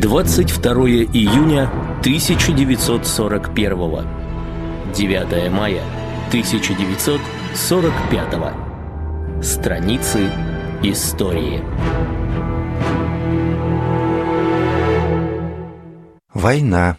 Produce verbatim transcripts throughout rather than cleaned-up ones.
двадцать второе июня тысяча девятьсот сорок первого. девятое мая тысяча девятьсот сорок пятого. Страницы истории. Война.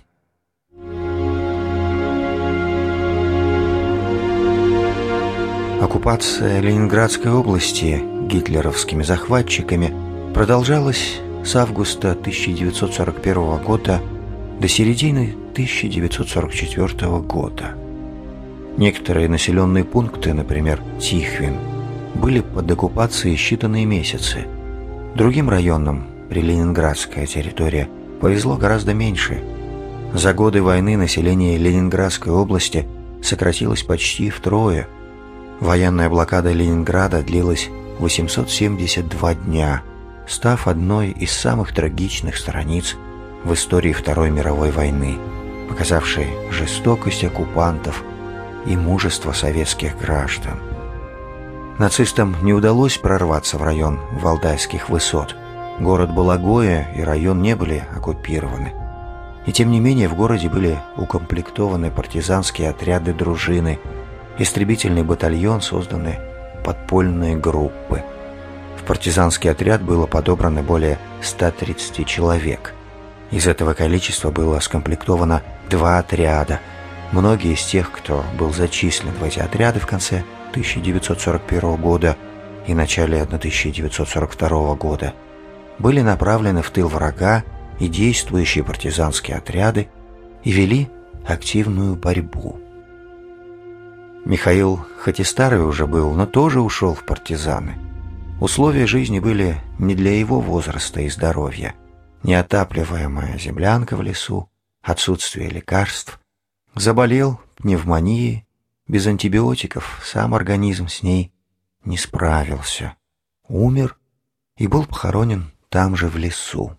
Оккупация Ленинградской области гитлеровскими захватчиками продолжалась с августа тысяча девятьсот сорок первого года до середины тысяча девятьсот сорок четвёртого года. Некоторые населенные пункты, например, Тихвин, были под оккупацией считанные месяцы. Другим районам приленинградская территория повезло гораздо меньше. За годы войны население Ленинградской области сократилось почти втрое. Военная блокада Ленинграда длилась восемьсот семьдесят два дня, став одной из самых трагичных страниц в истории Второй мировой войны, показавшей жестокость оккупантов и мужество советских граждан. Нацистам не удалось прорваться в район Валдайских высот. Город Балагое и район не были оккупированы. И тем не менее в городе были укомплектованы партизанские отряды дружины, истребительный батальон, созданы подпольные группы. В партизанский отряд было подобрано более ста тридцати человек. Из этого количества было скомплектовано два отряда. Многие из тех, кто был зачислен в эти отряды в конце тысяча девятьсот сорок первого года и начале тысяча девятьсот сорок второго года, были направлены в тыл врага и действующие партизанские отряды и вели активную борьбу. Михаил, хоть и старый уже был, но тоже ушел в партизаны. Условия жизни были не для его возраста и здоровья. Неотапливаемая землянка в лесу, отсутствие лекарств. Заболел пневмонией, без антибиотиков сам организм с ней не справился. Умер и был похоронен там же в лесу.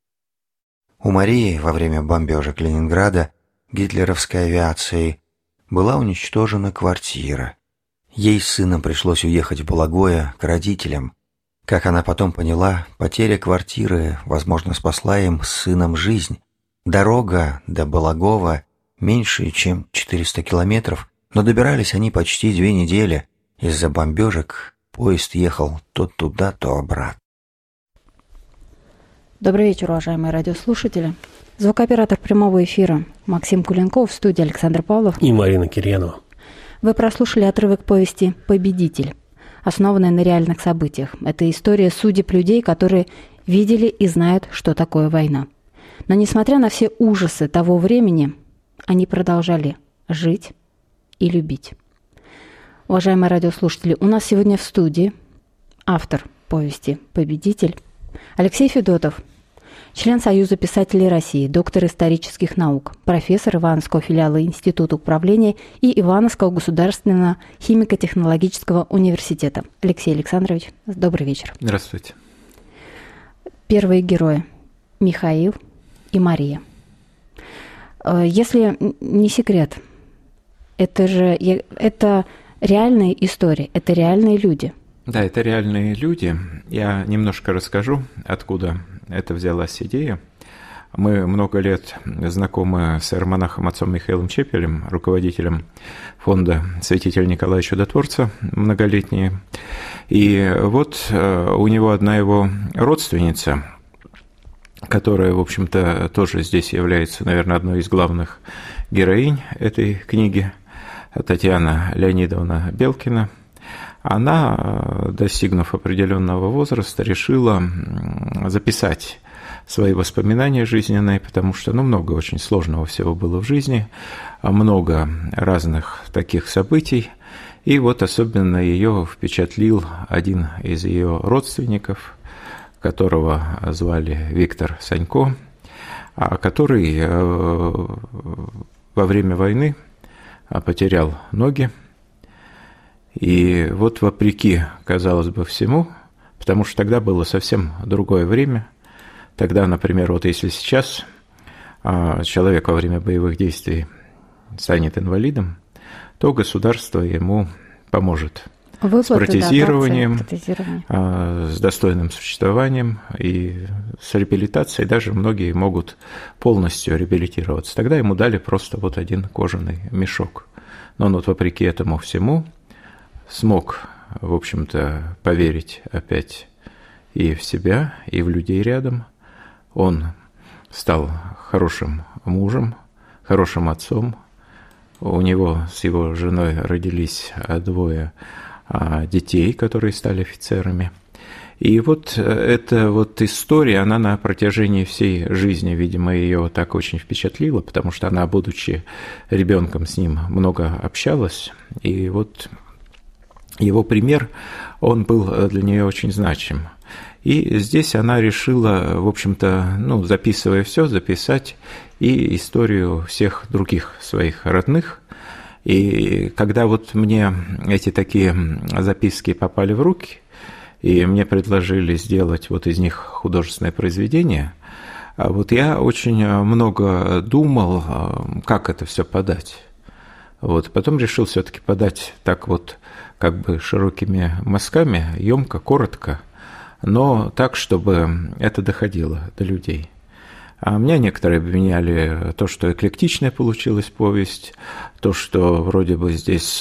У Марии во время бомбежек Ленинграда гитлеровской авиацией была уничтожена квартира. Ей с сыном пришлось уехать в Балагое к родителям. Как она потом поняла, потеря квартиры, возможно, спасла им с сыном жизнь. Дорога до Балагова меньше, чем четыреста километров, но добирались они почти две недели. Из-за бомбежек поезд ехал то туда, то обратно. Добрый вечер, уважаемые радиослушатели. Звукооператор прямого эфира Максим Куленков, в студии Александр Павлов и Марина Кирьянова. Вы прослушали отрывок повести «Победитель», основанной на реальных событиях. Это история судеб людей, которые видели и знают, что такое война. Но несмотря на все ужасы того времени, они продолжали жить и любить. Уважаемые радиослушатели, у нас сегодня в студии автор повести «Победитель» Алексей Федотов, член Союза писателей России, доктор исторических наук, профессор Ивановского филиала Института управления и Ивановского государственного химико-технологического университета. Алексей Александрович, добрый вечер. Здравствуйте. Первые герои – Михаил и Мария. Если не секрет, это же это реальные истории, это реальные люди. Да, это реальные люди. Я немножко расскажу, откуда это взялась идея. Мы много лет знакомы с иеромонахом отцом Михаилом Чепелем, руководителем фонда святителя Николая Чудотворца, многолетние. И вот у него одна его родственница, которая, в общем-то, тоже здесь является, наверное, одной из главных героинь этой книги, Татьяна Леонидовна Белкина. Она, достигнув определенного возраста, решила записать свои воспоминания жизненные, потому что, ну, много очень сложного всего было в жизни, много разных таких событий, и вот особенно ее впечатлил один из ее родственников, которого звали Виктор Санько, который во время войны потерял ноги. И вот вопреки, казалось бы, всему, потому что тогда было совсем другое время. Тогда, например, вот если сейчас человек во время боевых действий станет инвалидом, то государство ему поможет Выплаты, с протезированием, да, протезирование. с достойным существованием и с реабилитацией. Даже многие могут полностью реабилитироваться. Тогда ему дали просто вот один кожаный мешок. Но он вот вопреки этому всему смог, в общем-то, поверить опять и в себя, и в людей рядом. Он стал хорошим мужем, хорошим отцом. У него с его женой родились двое детей, которые стали офицерами. И вот эта вот история, она на протяжении всей жизни, видимо, ее так очень впечатлила, потому что она, будучи ребенком, с ним много общалась. И вот его пример, он был для нее очень значим. И здесь она решила, в общем-то, ну, записывая все, записать и историю всех других своих родных. И когда вот мне эти такие записки попали в руки, и мне предложили сделать вот из них художественное произведение, вот я очень много думал, как это все подать. Вот, потом решил все-таки подать так вот, как бы широкими мазками, емко, коротко, но так, чтобы это доходило до людей. А меня некоторые обвиняли то, что эклектичная получилась повесть, то, что вроде бы здесь,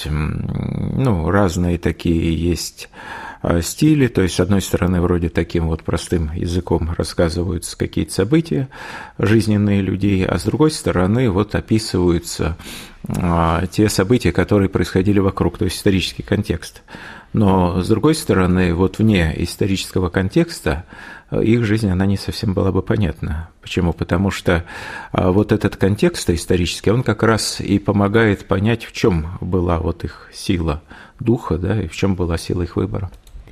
ну, разные такие есть стили, то есть, с одной стороны, вроде таким вот простым языком рассказываются какие-то события жизненные людей, а с другой стороны, вот описываются те события, которые происходили вокруг, то есть исторический контекст. Но, с другой стороны, вот вне исторического контекста их жизнь, она не совсем была бы понятна. Почему? Потому что вот этот контекст исторический, он как раз и помогает понять, в чем была вот их сила духа, да, и в чем была сила их выбора.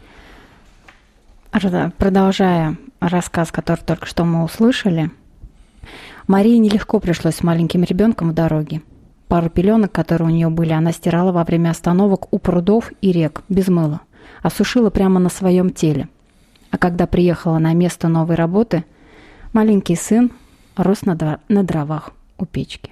Продолжая рассказ, который только что мы услышали, Марии нелегко пришлось с маленьким ребенком в дороге. Пару пеленок, которые у нее были, она стирала во время остановок у прудов и рек, без мыла, а сушила прямо на своем теле. А когда приехала на место новой работы, маленький сын рос на, на дровах у печки.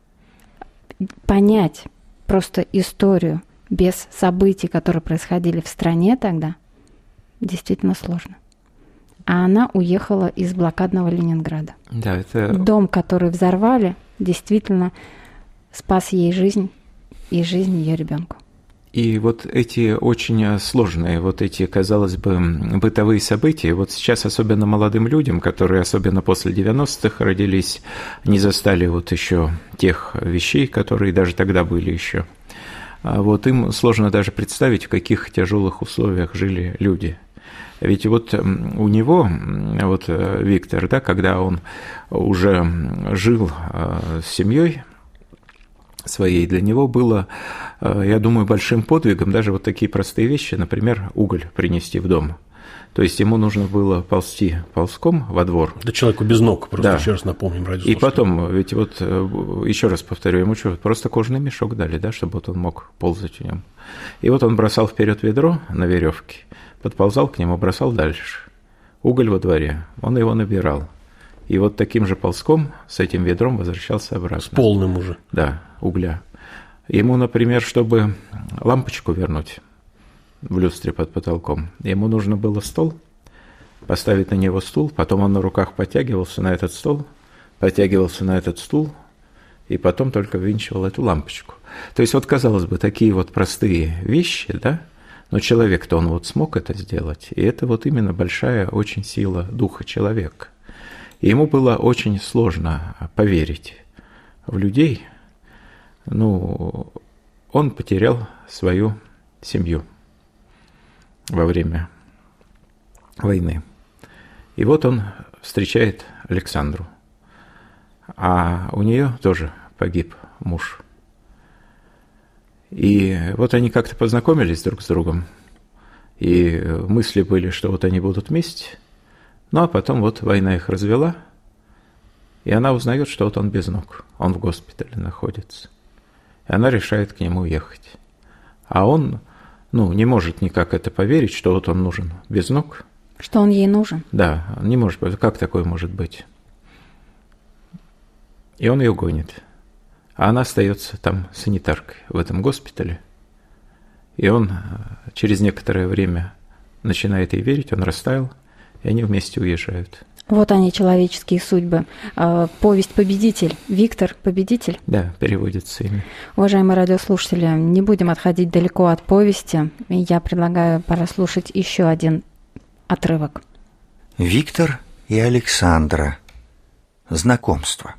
Понять просто историю без событий, которые происходили в стране тогда, действительно сложно. А она уехала из блокадного Ленинграда. Да, это... Дом, который взорвали, действительно спас ей жизнь и жизнь ее ребенку. И вот эти очень сложные, вот эти, казалось бы, бытовые события, вот сейчас особенно молодым людям, которые особенно после девяностых родились, не застали вот еще тех вещей, которые даже тогда были еще. Вот им сложно даже представить, в каких тяжелых условиях жили люди. Ведь вот у него, вот Виктор, да, когда он уже жил с семьей своей, для него было, я думаю, большим подвигом даже вот такие простые вещи, например, уголь принести в дом. То есть ему нужно было ползти ползком во двор. Да человеку без ног, просто да. Еще раз напомним. И потом, ведь вот, еще раз повторю, ему что, просто кожаный мешок дали, да, чтобы вот он мог ползать в нем. И вот он бросал вперед ведро на веревке, подползал к нему, бросал дальше. Уголь во дворе, он его набирал. И вот таким же ползком с этим ведром возвращался обратно. С полным уже. Да, угля. Ему, например, чтобы лампочку вернуть в люстре под потолком, ему нужно было стол, поставить на него стул, потом он на руках подтягивался на этот стол, подтягивался на этот стул, и потом только ввинчивал эту лампочку. То есть, вот, казалось бы, такие вот простые вещи, да, но человек-то он вот смог это сделать, и это вот именно большая очень сила духа человека. И ему было очень сложно поверить в людей. Ну, он потерял свою семью во время войны. И вот он встречает Александру, а у нее тоже погиб муж. И вот они как-то познакомились друг с другом, и мысли были, что вот они будут вместе. Ну, а потом вот война их развела, и она узнает, что вот он без ног, он в госпитале находится. И она решает к нему ехать. А он, ну, не может никак это поверить, что вот он нужен без ног. Что он ей нужен? Да, он не может, как такое может быть? И он ее гонит. А она остается там санитаркой в этом госпитале. И он через некоторое время начинает ей верить, он растаял, и они вместе уезжают. Вот они, человеческие судьбы. Повесть «Победитель». Виктор Победитель. Да, переводится имя. Уважаемые радиослушатели, не будем отходить далеко от повести. Я предлагаю прослушать еще один отрывок. Виктор и Александра. Знакомство.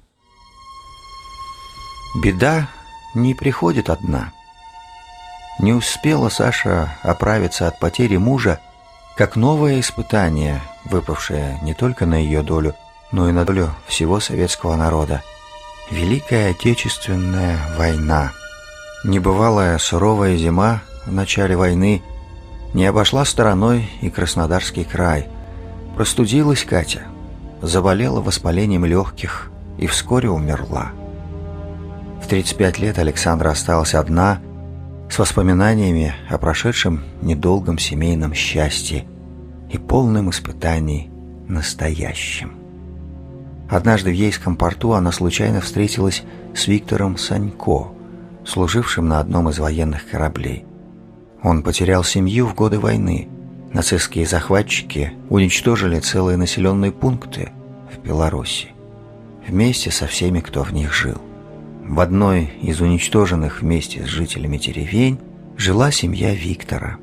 Беда не приходит одна. Не успела Саша оправиться от потери мужа, как новое испытание, выпавшее не только на ее долю, но и на долю всего советского народа. Великая Отечественная война. Небывалая суровая зима в начале войны не обошла стороной и Краснодарский край. Простудилась Катя, заболела воспалением легких и вскоре умерла. В тридцать пять лет Александра осталась одна, с воспоминаниями о прошедшем недолгом семейном счастье и полным испытаний настоящим. Однажды в Ейском порту она случайно встретилась с Виктором Санько, служившим на одном из военных кораблей. Он потерял семью в годы войны. Нацистские захватчики уничтожили целые населенные пункты в Беларуси, вместе со всеми, кто в них жил. В одной из уничтоженных вместе с жителями деревень жила семья Виктора.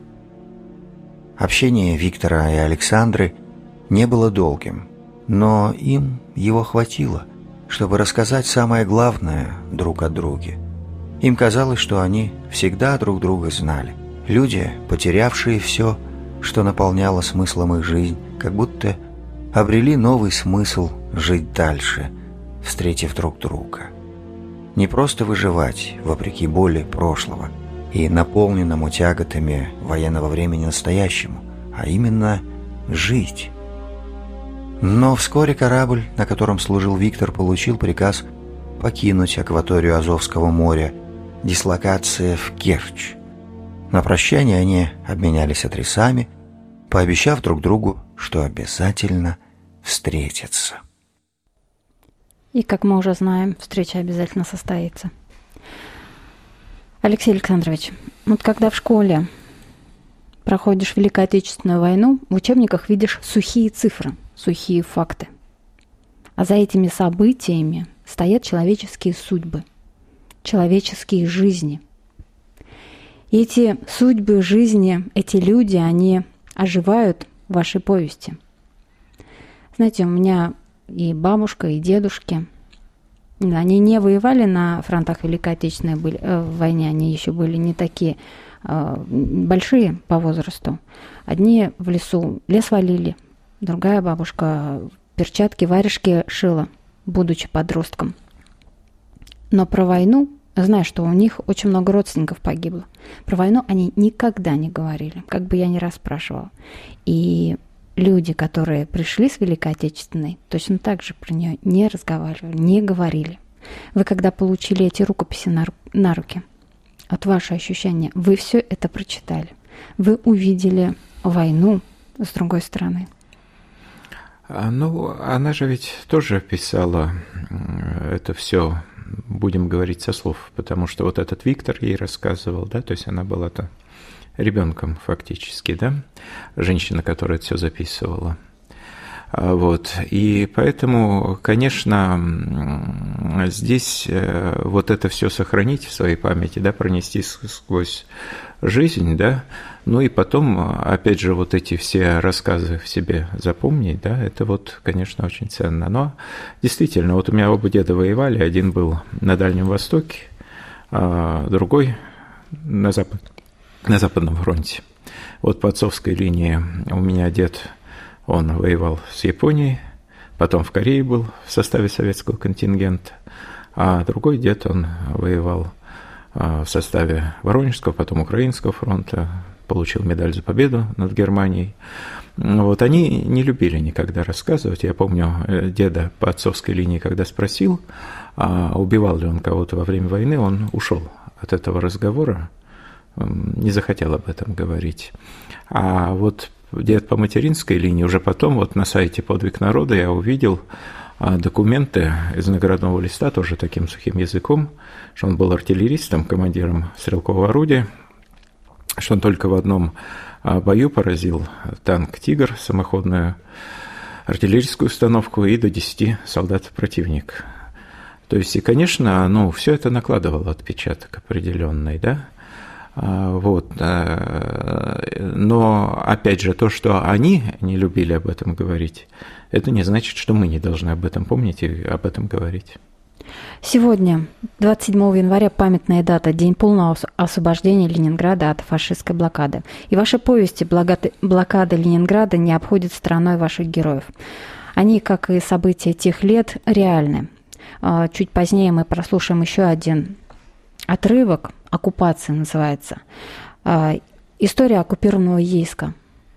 Общение Виктора и Александры не было долгим, но им его хватило, чтобы рассказать самое главное друг о друге. Им казалось, что они всегда друг друга знали. Люди, потерявшие все, что наполняло смыслом их жизнь, как будто обрели новый смысл жить дальше, встретив друг друга. Не просто выживать, вопреки боли прошлого и наполненному тяготами военного времени настоящему, а именно жить. Но вскоре корабль, на котором служил Виктор, получил приказ покинуть акваторию Азовского моря, дислокация в Керчь. На прощание они обменялись адресами, пообещав друг другу, что обязательно встретятся. И, как мы уже знаем, встреча обязательно состоится. Алексей Александрович, вот когда в школе проходишь Великую Отечественную войну, в учебниках видишь сухие цифры, сухие факты. А за этими событиями стоят человеческие судьбы, человеческие жизни. И эти судьбы, жизни, эти люди, они оживают в вашей повести. Знаете, у меня и бабушка, и дедушки, они не воевали на фронтах Великой Отечественной были, э, войне, они еще были не такие э, большие по возрасту. Одни в лесу лес валили, другая бабушка перчатки, варежки шила, будучи подростком. Но про войну, зная, что у них очень много родственников погибло, про войну они никогда не говорили, как бы я ни раз спрашивала. И люди, которые пришли с Великой Отечественной, точно так же про нее не разговаривали, не говорили. Вы, когда получили эти рукописи на, на руки, от вашего ощущения, вы все это прочитали. Вы увидели войну с другой стороны. Ну, она же ведь тоже писала это все, будем говорить, со слов, потому что вот этот Виктор ей рассказывал, да, то есть она была-то ребенком фактически, да, женщина, которая это все записывала. Вот. И поэтому, конечно, здесь вот это все сохранить в своей памяти, да, пронести сквозь жизнь, да, ну и потом, опять же, вот эти все рассказы в себе запомнить, да, это вот, конечно, очень ценно. Но действительно, вот у меня оба деда воевали, один был на Дальнем Востоке, а другой на Западе. На Западном фронте. Вот по отцовской линии у меня дед, он воевал с Японией, потом в Корее был в составе советского контингента, а другой дед, он воевал в составе Воронежского, потом Украинского фронта, получил медаль за победу над Германией. Вот они не любили никогда рассказывать. Я помню деда по отцовской линии, когда спросил, а убивал ли он кого-то во время войны, он ушел от этого разговора, не захотел об этом говорить. А вот дед по материнской линии, уже потом вот на сайте «Подвиг народа» я увидел документы из наградного листа, тоже таким сухим языком, что он был артиллеристом, командиром стрелкового орудия что он только в одном бою поразил танк «Тигр», самоходную артиллерийскую установку и до десяти солдат противника. То есть, и, конечно, ну, все это накладывало отпечаток определенный, да. Вот. Но, опять же, то, что они не любили об этом говорить, это не значит, что мы не должны об этом помнить и об этом говорить. Сегодня, двадцать седьмого января, памятная дата, день полного освобождения Ленинграда от фашистской блокады. И ваши повести «Блокада Ленинграда» не обходят стороной ваших героев. Они, как и события тех лет, реальны. Чуть позднее мы прослушаем еще один отрывок, «Оккупация» называется. История оккупированного Ейска.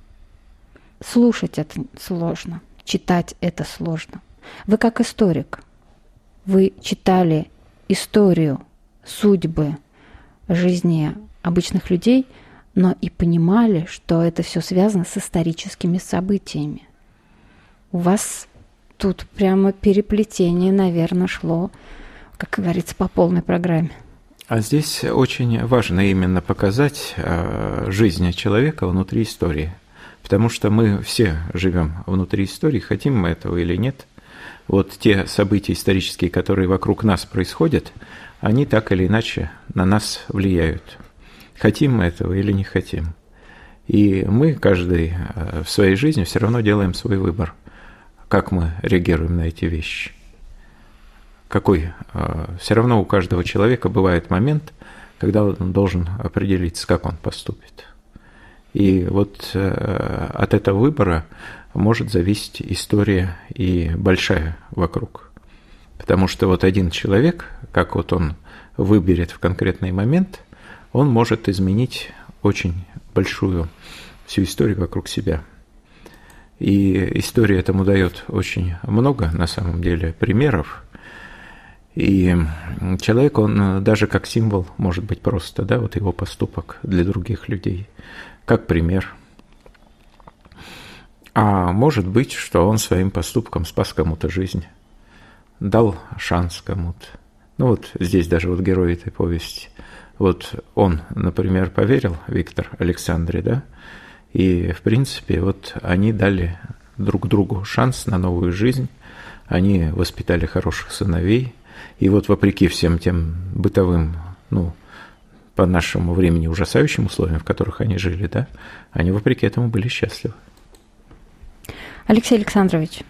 Слушать это сложно, читать это сложно. Вы как историк, вы читали историю, судьбы жизни обычных людей, но и понимали, что это все связано с историческими событиями. У вас тут прямо переплетение, наверное, шло, как говорится, по полной программе. А здесь очень важно именно показать жизнь человека внутри истории, потому что мы все живем внутри истории, хотим мы этого или нет. Вот те события исторические, которые вокруг нас происходят, они так или иначе на нас влияют. Хотим мы этого или не хотим. И мы, каждый в своей жизни, все равно делаем свой выбор, как мы реагируем на эти вещи. Какой? Все равно у каждого человека бывает момент, когда он должен определиться, как он поступит. И вот от этого выбора может зависеть история и большая вокруг. Потому что вот один человек, как вот он выберет в конкретный момент, он может изменить очень большую всю историю вокруг себя. И история этому дает очень много, на самом деле, примеров. И человек, он даже как символ может быть просто, да, вот его поступок для других людей, как пример. А может быть, что он своим поступком спас кому-то жизнь, дал шанс кому-то. Ну вот здесь даже вот герой этой повести. Вот он, например, поверил, Виктор, Александре, да, и в принципе вот они дали друг другу шанс на новую жизнь, они воспитали хороших сыновей, и вот вопреки всем тем бытовым, ну, по нашему времени ужасающим условиям, в которых они жили, да, они вопреки этому были счастливы. Алексей Александрович,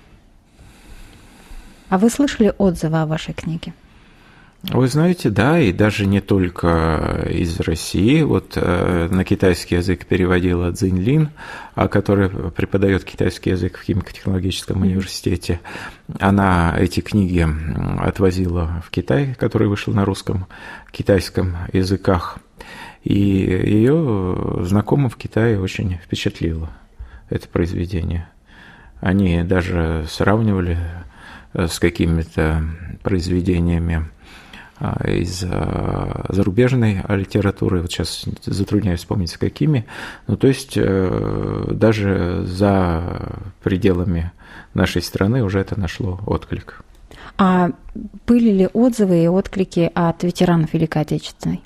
а вы слышали отзывы о вашей книге? Вы знаете, да, и даже не только из России. Вот э, на китайский язык переводила Цзинь Лин, который преподает китайский язык в химико-технологическом mm-hmm. университете. Она эти книги отвозила в Китай, который вышел на русском, китайском языках. И ее знакомым в Китае очень впечатлило это произведение. Они даже сравнивали с какими-то произведениями из зарубежной литературы, вот сейчас затрудняюсь вспомнить, с какими, ну, то есть даже за пределами нашей страны уже это нашло отклик. А были ли отзывы и отклики от ветеранов Великой Отечественной?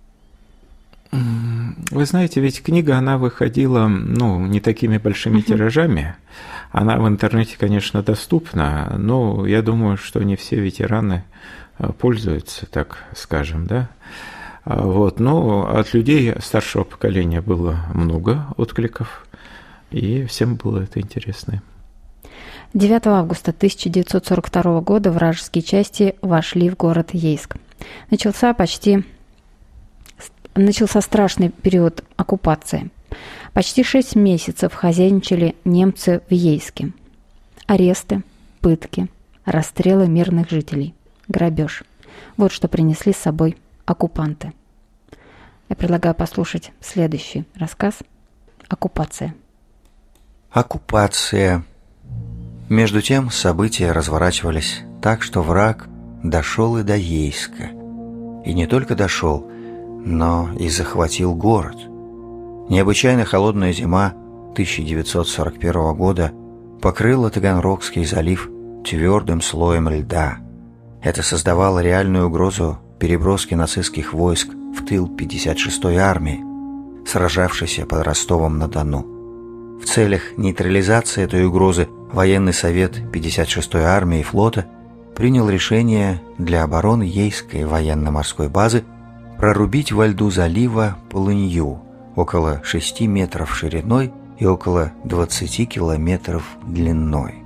Вы знаете, ведь книга, она выходила, ну, не такими большими uh-huh. тиражами, она в интернете, конечно, доступна, но я думаю, что не все ветераны пользуются, так скажем, да. Вот, но от людей старшего поколения было много откликов, и всем было это интересно. девятого августа тысяча девятьсот сорок второго года вражеские части вошли в город Ейск. Начался почти начался страшный период оккупации. Почти шесть месяцев хозяйничали немцы в Ейске. Аресты, пытки, расстрелы мирных жителей, грабеж. Вот что принесли с собой оккупанты. Я предлагаю послушать следующий рассказ «Оккупация». Оккупация. Между тем события разворачивались так, что враг дошел и до Ейска. И не только дошел, но и захватил город. Необычайно холодная зима тысяча девятьсот сорок первого года покрыла Таганрогский залив твердым слоем льда. Это создавало реальную угрозу переброски нацистских войск в тыл пятьдесят шестой армии. сражавшийся под Ростовом-на-Дону. В целях нейтрализации этой угрозы военный совет пятьдесят шестой армии и флота принял решение для обороны Ейской военно-морской базы прорубить во льду залива полынью около шести метров шириной и около двадцати километров длиной.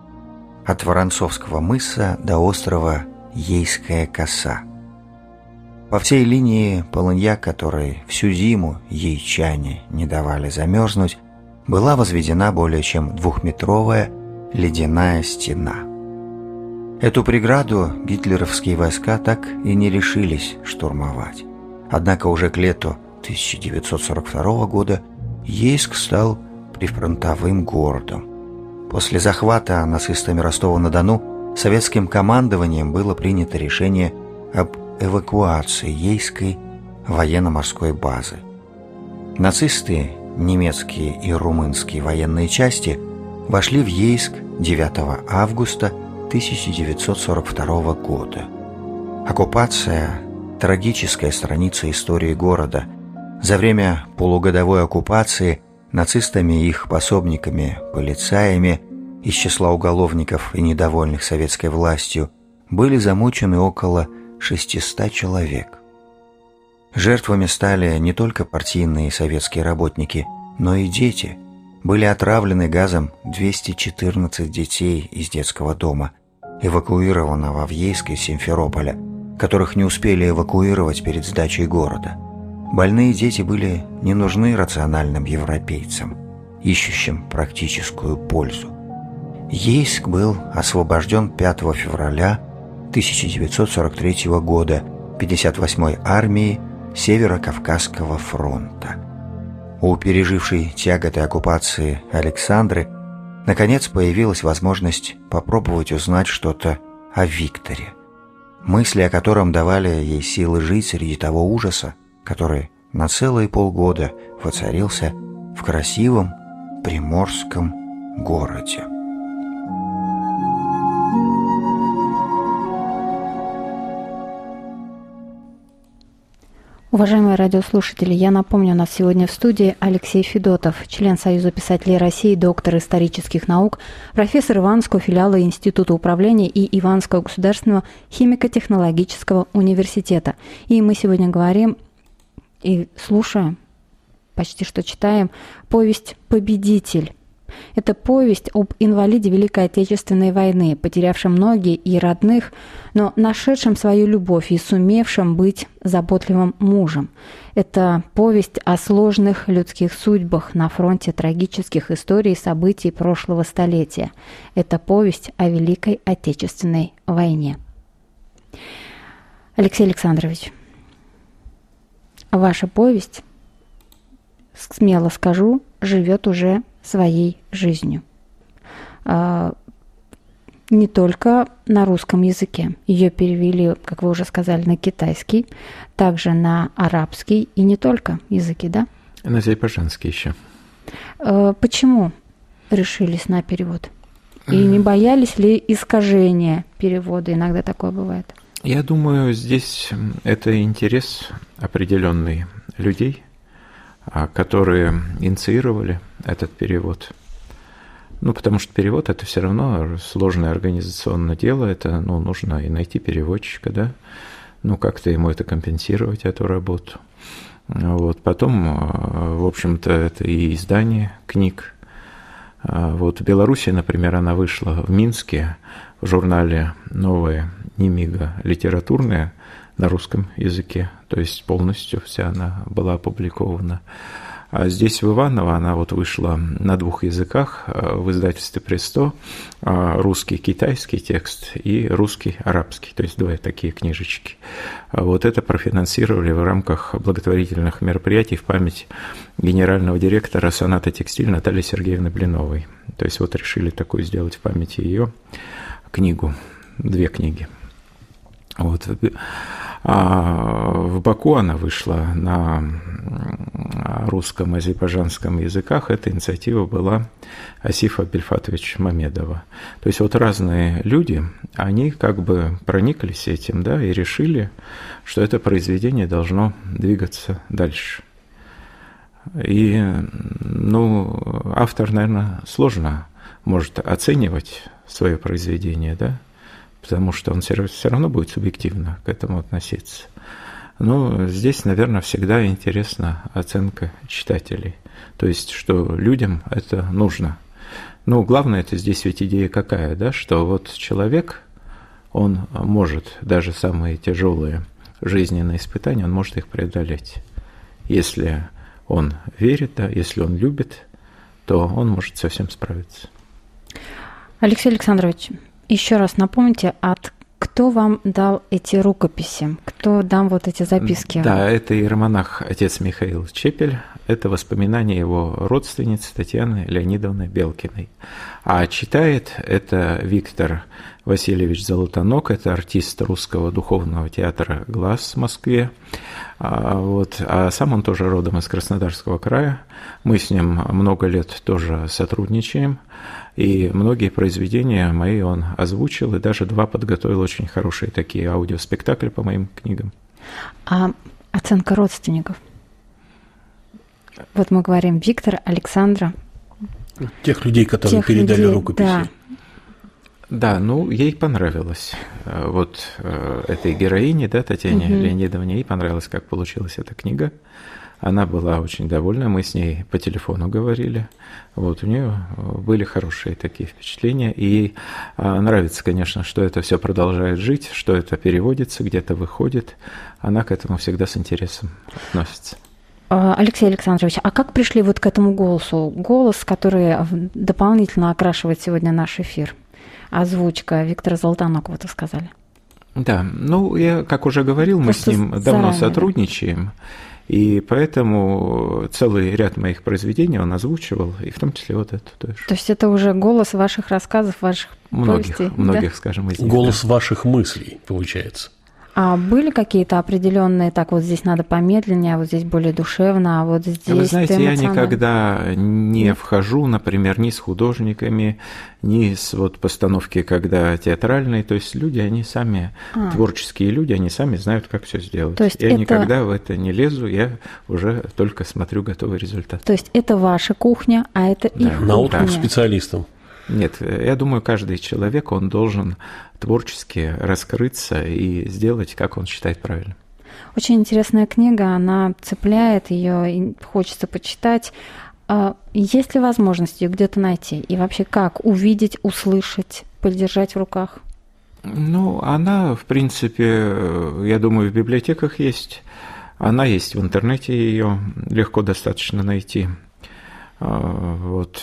От Воронцовского мыса до острова Ейская коса. По всей линии полынья, которой всю зиму ейчане не давали замерзнуть, была возведена более чем двухметровая ледяная стена. Эту преграду гитлеровские войска так и не решились штурмовать. Однако уже к лету тысяча девятьсот сорок второго года Ейск стал прифронтовым городом. После захвата нацистами Ростова-на-Дону советским командованием было принято решение об эвакуации Ейской военно-морской базы. Нацисты, немецкие и румынские военные части, вошли в Ейск девятого августа тысяча девятьсот сорок второго года. Оккупация – трагическая страница истории города. За время полугодовой оккупации нацистами и их пособниками, полицаями из числа уголовников и недовольных советской властью были замучены около шестисот человек. Жертвами стали не только партийные советские работники, но и дети. Были отравлены газом двести четырнадцать детей из детского дома, эвакуированного в Ейск из Симферополя, которых не успели эвакуировать перед сдачей города. Больные дети были не нужны рациональным европейцам, ищущим практическую пользу. Ейск был освобожден пятого февраля тысяча девятьсот сорок третьего года пятьдесят восьмой армией Северо-Кавказского фронта. У пережившей тяготы оккупации Александры наконец появилась возможность попробовать узнать что-то о Викторе, мысли о котором давали ей силы жить среди того ужаса, который на целые полгода воцарился в красивом приморском городе. Уважаемые радиослушатели, я напомню, у нас сегодня в студии Алексей Федотов, член Союза писателей России, доктор исторических наук, профессор Ивановского филиала Института управления и Ивановского государственного химико-технологического университета. И мы сегодня говорим и слушаем, почти что читаем, повесть «Победитель». Это повесть об инвалиде Великой Отечественной войны, потерявшем многие и родных, но нашедшем свою любовь и сумевшем быть заботливым мужем. Это повесть о сложных людских судьбах на фронте трагических историй и событий прошлого столетия. Это повесть о Великой Отечественной войне. Алексей Александрович, ваша повесть, смело скажу, живет уже своей жизнью. Не только на русском языке. Ее перевели, как вы уже сказали, на китайский, также на арабский и не только языки, да? На азербайджанский еще. Почему решились на перевод? И не боялись ли искажения перевода? Иногда такое бывает. Я думаю, здесь это интерес определенный людей, которые инициировали этот перевод. Ну, потому что перевод – это все равно сложное организационное дело, это, ну, нужно и найти переводчика, да, ну, как-то ему это компенсировать, эту работу. Вот, потом, в общем-то, это и издание книг. Вот в Беларуси, например, она вышла в Минске в журнале «Новая Немига литературная» на русском языке, то есть полностью вся она была опубликована. А здесь в Иваново она вот вышла на двух языках в издательстве «Престо», русский китайский текст и русский арабский, то есть две такие книжечки. Вот это профинансировали в рамках благотворительных мероприятий в память генерального директора «Соната Текстиль» Натальи Сергеевны Блиновой. То есть вот решили такую сделать в памяти ее книгу, две книги. Вот. А в Баку она вышла на русском, азербайджанском языках. Эта инициатива была Асифа Бельфатовича Мамедова. То есть вот разные люди, они как бы прониклись этим, да, и решили, что это произведение должно двигаться дальше. И, ну, автор, наверное, сложно может оценивать свое произведение, да, потому что он все равно будет субъективно к этому относиться. Но здесь, наверное, всегда интересна оценка читателей. То есть, что людям это нужно. Ну, главное, это здесь ведь идея какая, да, что вот человек, он может даже самые тяжелые жизненные испытания, он может их преодолеть. Если он верит, да, если он любит, то он может со всем справиться. Алексей Александрович, еще раз напомните, от кто вам дал эти рукописи? Кто дал вот эти записки? Да, это иеромонах отец Михаил Чепель. Это воспоминания его родственницы Татьяны Леонидовны Белкиной. А читает это Виктор Васильевич Золотонок, это артист Русского духовного театра «Глаз» в Москве. А, вот, а сам он тоже родом из Краснодарского края. Мы с ним много лет тоже сотрудничаем. И многие произведения мои он озвучил, и даже два подготовил очень хорошие такие аудиоспектакли по моим книгам. А оценка родственников? Вот мы говорим Виктор, Александра. Тех людей, которые Тех передали людей, рукописи. Да. Да, ну, ей понравилось. Вот этой героине, да, Татьяне угу. Леонидовне, ей понравилось, как получилась эта книга. Она была очень довольна, мы с ней по телефону говорили. Вот, у нее были хорошие такие впечатления. И ей нравится, конечно, что это все продолжает жить, что это переводится, где-то выходит. Она к этому всегда с интересом относится. Алексей Александрович, а как пришли вот к этому голосу? Голос, который дополнительно окрашивает сегодня наш эфир. Озвучка Виктора Золотонокова, вы сказали. Да, ну, я, как уже говорил, мы Просто с ним давно заранее, сотрудничаем, да? И поэтому целый ряд моих произведений он озвучивал, и в том числе вот эту тоже. То есть это уже голос ваших рассказов, ваших многих, повестей? Многих, да? скажем, из них. Голос да. ваших мыслей, получается. А были какие-то определенные, так вот здесь надо помедленнее, а вот здесь более душевно, а вот здесь Вы знаете, я никогда не Нет? вхожу, например, ни с художниками, ни с вот постановки, когда театральные, то есть люди, они сами, а. творческие люди, они сами знают, как все сделать. То есть я это... никогда в это не лезу, я уже только смотрю готовый результат. То есть это ваша кухня, а это да. их На кухня. откуп специалистам. Нет, я думаю, каждый человек, он должен творчески раскрыться и сделать, как он считает правильным. Очень интересная книга, она цепляет, ее хочется почитать. Есть ли возможность ее где-то найти? И вообще как увидеть, услышать, подержать в руках? Ну, она, в принципе, я думаю, в библиотеках есть. Она есть в интернете, ее легко достаточно найти. Вот,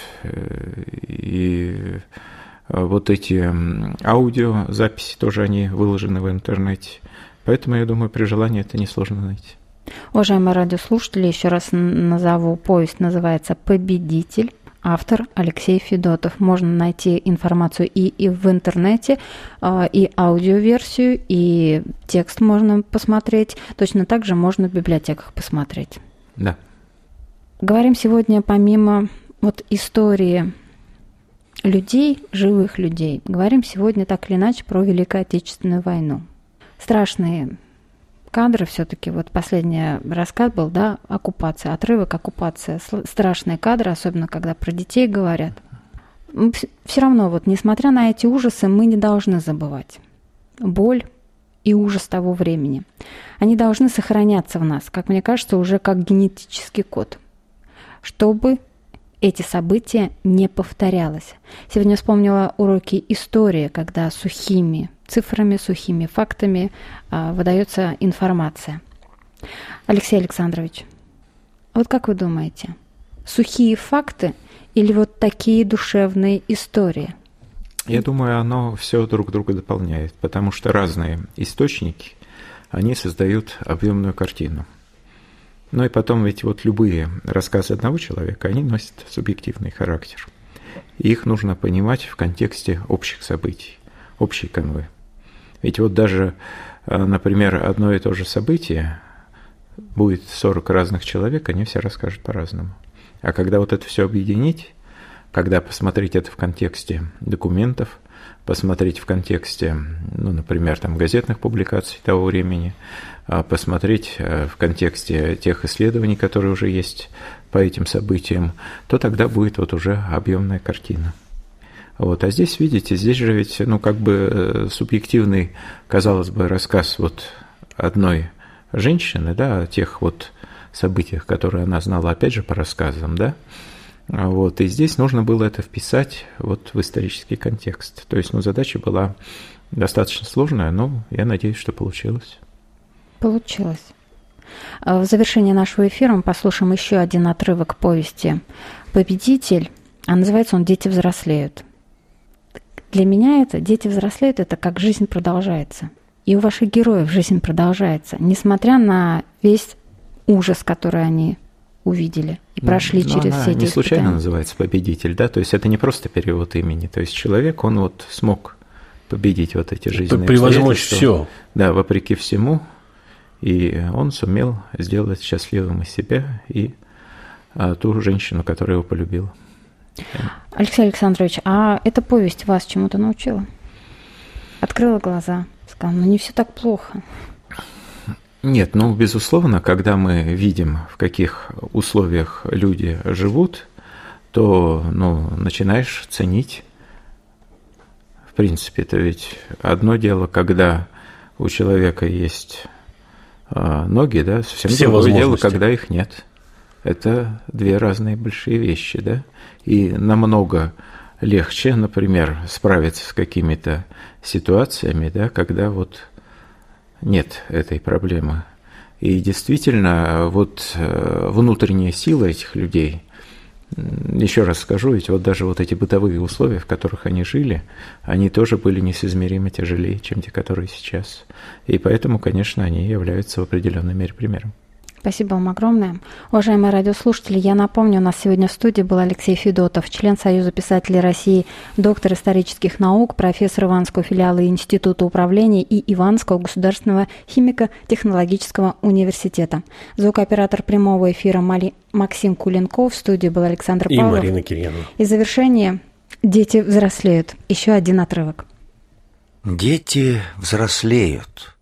и вот эти аудиозаписи тоже, они выложены в интернете. Поэтому, я думаю, при желании это несложно найти. Уважаемые радиослушатели, еще раз назову. Повесть называется «Победитель». Автор Алексей Федотов. Можно найти информацию и, и в интернете, и аудиоверсию, и текст можно посмотреть. Точно так же можно в библиотеках посмотреть. Да. Говорим сегодня помимо вот истории людей, живых людей, говорим сегодня так или иначе про Великую Отечественную войну. Страшные кадры все-таки, вот последний рассказ был, да, оккупация, отрывок оккупация, страшные кадры, особенно когда про детей говорят. Все равно, вот несмотря на эти ужасы, мы не должны забывать боль и ужас того времени. Они должны сохраняться в нас, как мне кажется, уже как генетический код, чтобы эти события не повторялось. Сегодня вспомнила уроки истории, когда сухими цифрами, сухими фактами а, выдается информация. Алексей Александрович, вот как вы думаете, сухие факты или вот такие душевные истории? Я думаю, оно все друг друга дополняет, потому что разные источники, они создают объемную картину. Ну и потом ведь вот любые рассказы одного человека, они носят субъективный характер. И их нужно понимать в контексте общих событий, общей канвы. Ведь вот даже, например, одно и то же событие, будет сорок разных человек, они все расскажут по-разному. А когда вот это все объединить, когда посмотреть это в контексте документов, посмотреть в контексте, ну, например, там, газетных публикаций того времени, посмотреть в контексте тех исследований, которые уже есть по этим событиям, то тогда будет вот уже объемная картина. Вот. А здесь, видите, здесь же ведь, ну, как бы субъективный, казалось бы, рассказ вот одной женщины, да, о тех вот событиях, которые она знала, опять же, по рассказам, да, вот, и здесь нужно было это вписать вот в исторический контекст. То есть, ну, задача была достаточно сложная, но я надеюсь, что получилось. Получилось. В завершении нашего эфира мы послушаем еще один отрывок повести «Победитель», а называется он «Дети взрослеют». Для меня это «Дети взрослеют» — это как жизнь продолжается. И у ваших героев жизнь продолжается, несмотря на весь ужас, который они увидели и прошли но через она все эти не случайно испытания. называется «Победитель», да, то есть это не просто перевод имени, то есть человек, он вот смог победить вот эти жизненные превозмочь обстоятельства. все. Да, вопреки всему, и он сумел сделать счастливым и себя, и а, ту женщину, которая его полюбила. Алексей Александрович, а эта повесть вас чему-то научила? Открыла глаза, сказала, ну не все так плохо. Нет, ну, безусловно, когда мы видим, в каких условиях люди живут, то, ну, начинаешь ценить. В принципе, это ведь одно дело, когда у человека есть э, ноги, да, совсем Все другое дело, возможности. когда их нет. Это две разные большие вещи, да, и намного легче, например, справиться с какими-то ситуациями, да, когда вот нет этой проблемы. И действительно, вот внутренняя сила этих людей, еще раз скажу, ведь вот даже вот эти бытовые условия, в которых они жили, они тоже были несоизмеримо тяжелее, чем те, которые сейчас. И поэтому, конечно, они являются в определенной мере примером. Спасибо вам огромное. Уважаемые радиослушатели, я напомню, у нас сегодня в студии был Алексей Федотов, член Союза писателей России, доктор исторических наук, профессор Иванского филиала Института управления и Иванского государственного химико-технологического университета. Звукооператор прямого эфира Мали... Максим Куленков, в студии был Александр И Павлов. Марина Кирьянова. И в завершение «Дети взрослеют». Еще один отрывок. Дети взрослеют.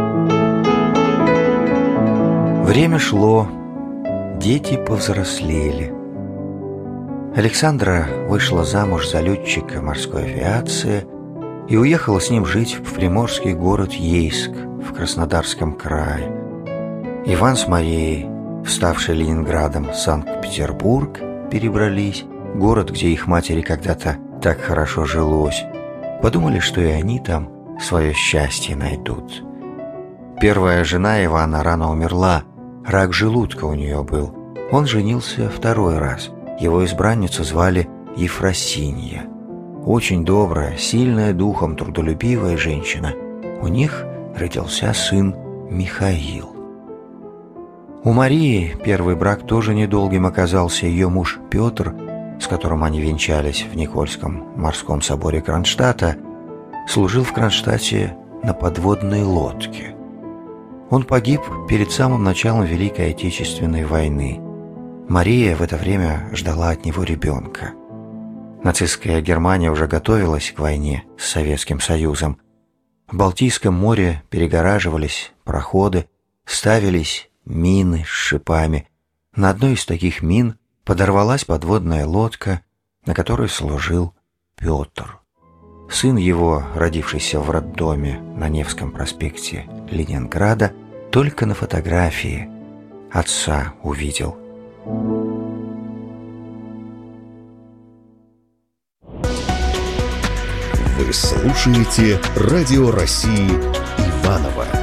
Время шло, дети повзрослели. Александра вышла замуж за летчика морской авиации и уехала с ним жить в приморский город Ейск в Краснодарском крае. Иван с Марией, вставший Ленинградом Санкт-Петербург, перебрались, город, где их матери когда-то так хорошо жилось. Подумали, что и они там свое счастье найдут. Первая жена Ивана рано умерла, рак желудка у нее был. Он женился второй раз. Его избранницу звали Ефросинья. Очень добрая, сильная духом, трудолюбивая женщина. У них родился сын Михаил. У Марии первый брак тоже недолгим оказался. Ее муж Петр, с которым они венчались в Никольском морском соборе Кронштадта, служил в Кронштадте на подводной лодке. Он погиб перед самым началом Великой Отечественной войны. Мария в это время ждала от него ребенка. Нацистская Германия уже готовилась к войне с Советским Союзом. В Балтийском море перегораживались проходы, ставились мины с шипами. На одной из таких мин подорвалась подводная лодка, на которой служил Петр. Сын его, родившийся в роддоме на Невском проспекте Ленинграда, только на фотографии отца увидел. Вы слушаете Радио России Иваново.